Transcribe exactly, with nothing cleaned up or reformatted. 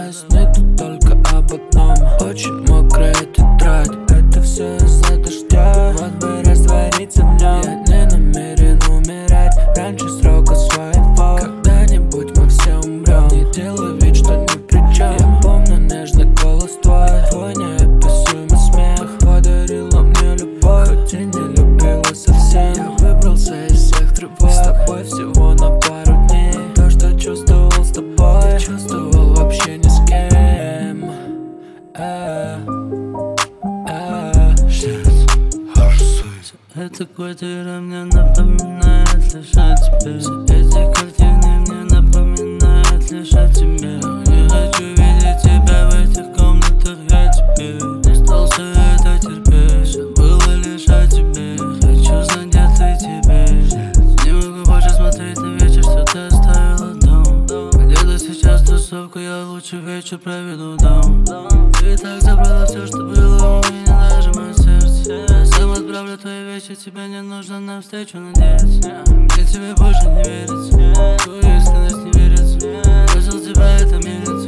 сны тут только об одном. Очень мокрая тетрадь, это все из-за дождя. Вот бы раствориться в нем. Я не намерен умирать раньше срока своего. Когда-нибудь мы все умрем. Не делай вид, что ни при чем. Я помню нежный голос твой, твой неописуемый смех подарила мне любовь, хоть и не любила совсем. Я выбрался из всех тревог, с тобой всего на пару дней. То, что чувствовал с тобой, я чувствовал вообще ни с кем. А, а, эта квартира мне напоминает лишь о тебе. Все эти картины мне напоминают лишь о тебе. Не хочу видеть тебя в этих комнатах, я тебе не стал все это терпеть. Все было лишь о тебе. Хочу знать, где ты теперь. Не могу больше смотреть на вечер, что ты оставила дом. Где-то сейчас тусовка, я лучше вечер проведу дом. Ты так забрала все, что было у меня, даже мое сердце. Сам отправлю твои вещи, тебе не нужно навстречу надеяться. Мне тебе больше не верится, твою искренность не верится. Бросил тебя, это мирится.